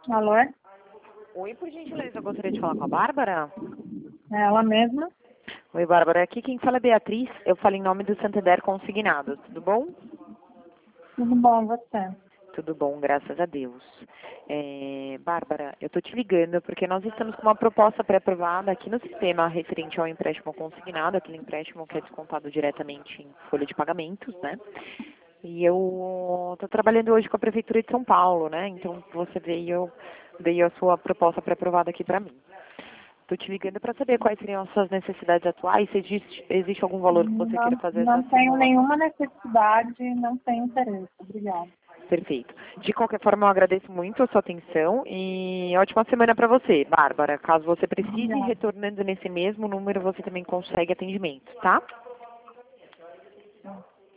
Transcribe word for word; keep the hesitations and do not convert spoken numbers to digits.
Alô? Oi, por gentileza, eu gostaria de falar com a Bárbara. É ela mesma? Oi, Bárbara, aqui quem fala é Beatriz, eu falo em nome do Santander Consignados, tudo bom? Tudo bom, você? Tudo bom, graças a Deus. É, Bárbara, eu tô te ligando porque nós estamos com uma proposta pré-aprovada aqui no sistema referente ao empréstimo consignado, aquele empréstimo que é descontado diretamente em folha de pagamentos, né? E eu tô trabalhando hoje com a Prefeitura de São Paulo, né? Então você veio, veio a sua proposta pré-aprovada aqui para mim. Estou te ligando para saber quais seriam as suas necessidades atuais, se existe, existe algum valor que você queira Não, fazer essa não tenho simulação. nenhuma necessidade, não tenho interesse. Obrigada. Perfeito. De qualquer forma, eu agradeço muito a sua atenção e ótima semana para você, Bárbara. Caso você precise, Obrigada. retornando nesse mesmo número, você também consegue atendimento, tá?